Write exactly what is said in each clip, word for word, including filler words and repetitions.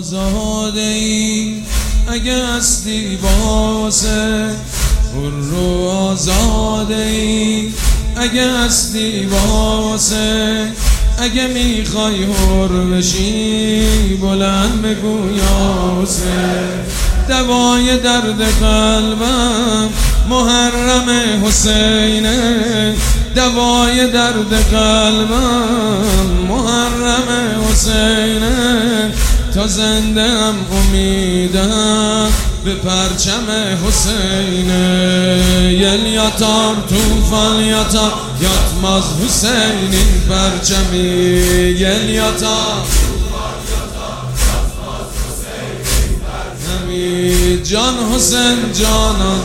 آزاده ای اگه هستی واسه حر و آزاده ای اگه هستی واسه اگه میخوای حر بشی بلند بگو یا حسین دوای درد قلبم محرم حسینه دوای درد قلبم محرم حسینه تا زنده هم امیدم به پرچم حسینه یل یاتار توفان یاتار یاتماز حسین این پرچمی یل یاتار جان حسین جانان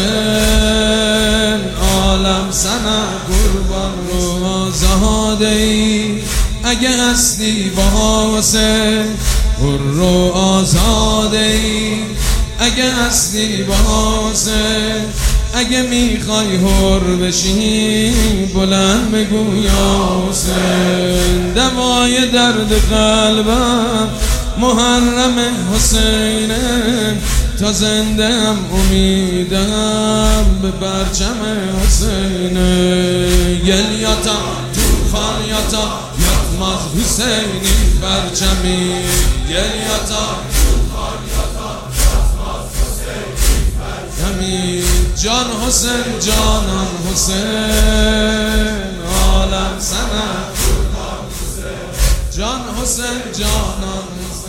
حسین عالم سنم قربان رو آزاده ای اگه هستی واسه حر و آزاده ای اگه هستی واسه اگه میخوای حر بشی بلند بگو یا حسین دوای درد قلبم محرم حسینه تا زنده هم امیدم به پرچم حسینه یل یاتا توفان یاتا یاتماز حسین این پرچمی یل یاتا توفان یاتا یاتماز حسین این پرچمی جان حسین جانان حسین عالم سنم جان حسین جانان حسین